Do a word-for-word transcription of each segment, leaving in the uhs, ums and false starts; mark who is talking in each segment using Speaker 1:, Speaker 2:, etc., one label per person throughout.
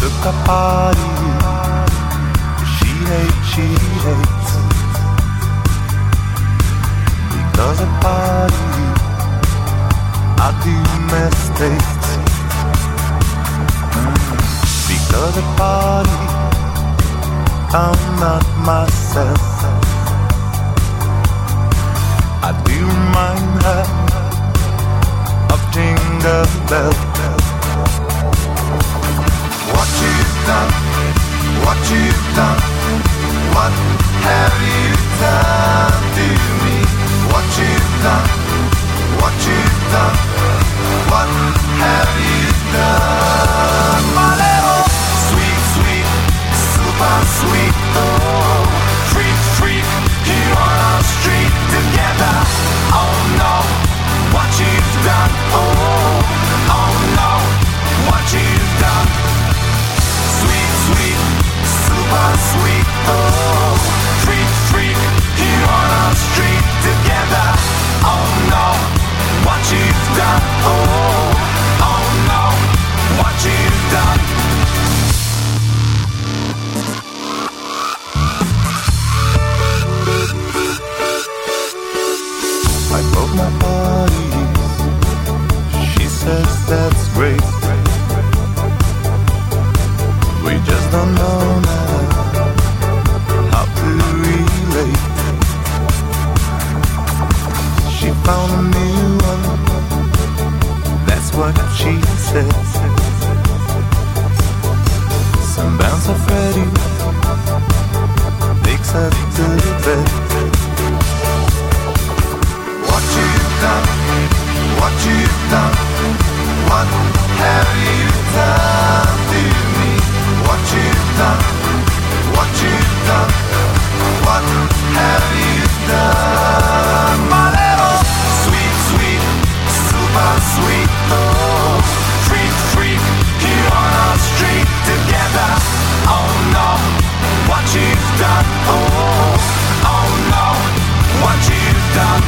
Speaker 1: took a party. She hates, she hates. Because a party, I do mistakes. Mm. Because a party, I'm not myself. I do remind her of Jingle Bell. What you've done, what you've done, what have you done to me? What you've done, what you've done, what have you done? My little sweet, sweet, super sweet, oh, freak, freak, here on our street together. Oh no, what you've done, oh, oh no, what you've done. Sweet, sweet, super sweet, oh, freak, freak, here on our street together. Oh no, what you've done, oh, oh no, what you've done. I broke my body, she says that's great. We just don't know now how to relate. She found a new one, that's what she said. Some bounce of Freddy takes her to bed. What you've done, what you've done, what have you done to me? What you've done, what you've done, what have you done? My little sweet, sweet, super sweet, oh, freak, freak, here on our street together. Oh no, what you've done, oh, oh no, what you've done.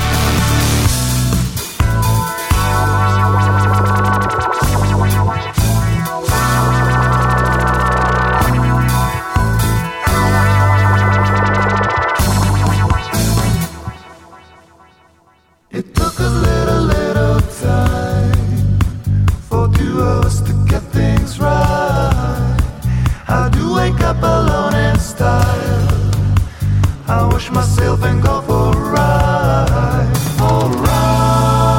Speaker 2: Alone in style, I wash myself and go for a ride, for a ride.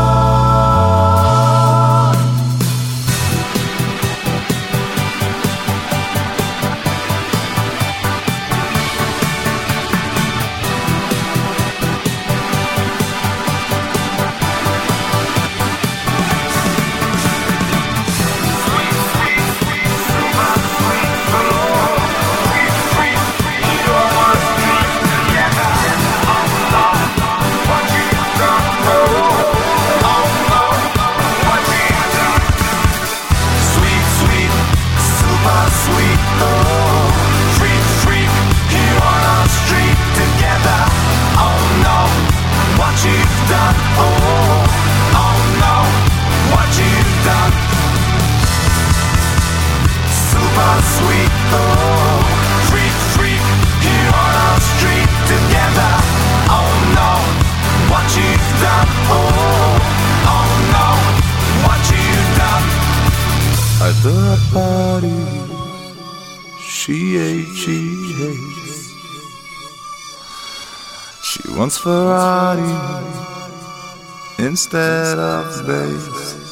Speaker 2: Sweet, sweet, sweet, super sweet, oh. Sweet, oh, freak, freak, here on our street together. Oh no, what you've done, oh, oh no, what you've done.
Speaker 1: At the party, she hates, she hates. She wants Ferrari instead of bass.